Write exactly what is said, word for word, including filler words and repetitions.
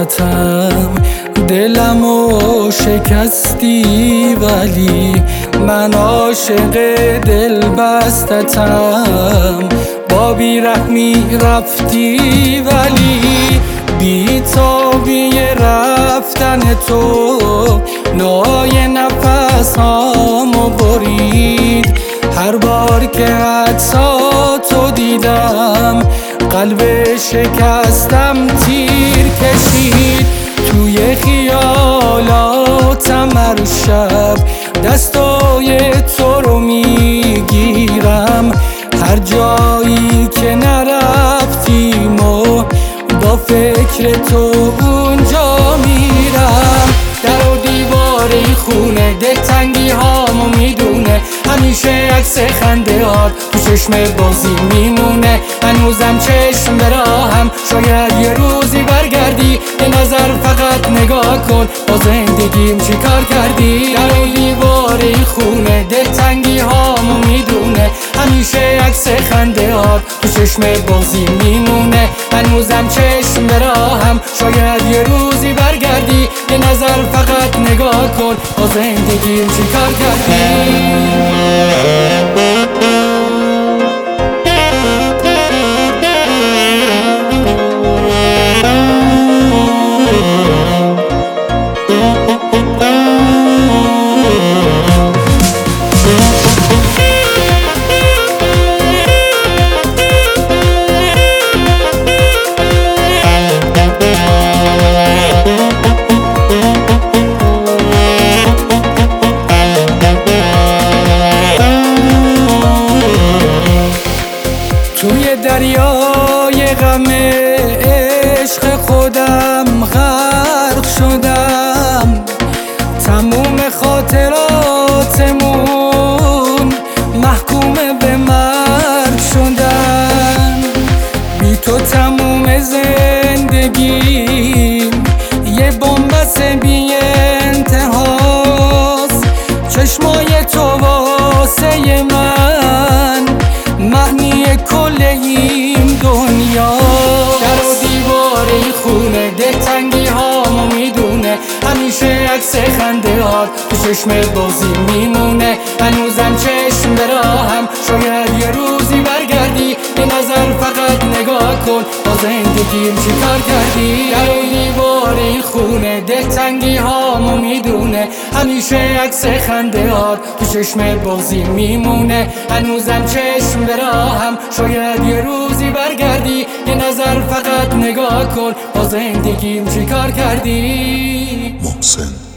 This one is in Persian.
غلطم، دلمو شکستی ولی من عاشق دل بستتم. با بیرحمی رفتی ولی بی تابی رفتن تو نای نفس هامو برید. هر بار که عکساتو دیدم قلب شکستم تیر کشید. توی خیالاتم هر شب دستای تو رو میگیرم. هر جایی که نرفتیم و با فکر تو اونجا میرم. در و دیواری خونه دلتنگی هامو میدونه، همیشه عکس خنده هات تو چشم بازی میمونه. هنوزم چشم به راهم، شاید یه روزی برگردی. یه نظر فقط نگاه کن با زندگیم چی کار کردی. در و دیواری خونه دلتنگی هامو میدونه، همیشه عکس خنده هات تو چشم بازی میمونه. هنوزم چشم به راهم، شاید یه روزی برگردی. یه نظر فقط نگاه کن با زندگیم چی کار کردی. توی دریای غم عشق خودم غرق شدم. تموم خاطراتمون محکوم به مرگ شدن. بی تو تموم زندگیم یه بنبست بی انتهاست. چشمای تو واسه من معنی کل این دنیا. در و دیواری خونه دلتنگی هامو میدونه، همیشه عکس خنده هات تو چشم بازی میمونه. هنوزم چشم به راهم، شاید یه روزی برگردی. یه نظر فقط نگاه کن با زندگیم چی کار کردی. در و دیواری خونه دلتنگی هامو میدونه، همیشه عکس خنده هات تو چشم بازی میمونه. هنوزم چشم به راهم، شاید یه روزی برگردی. یه نظر فقط نگاه کن با زندگیم چی کار کردی. محسن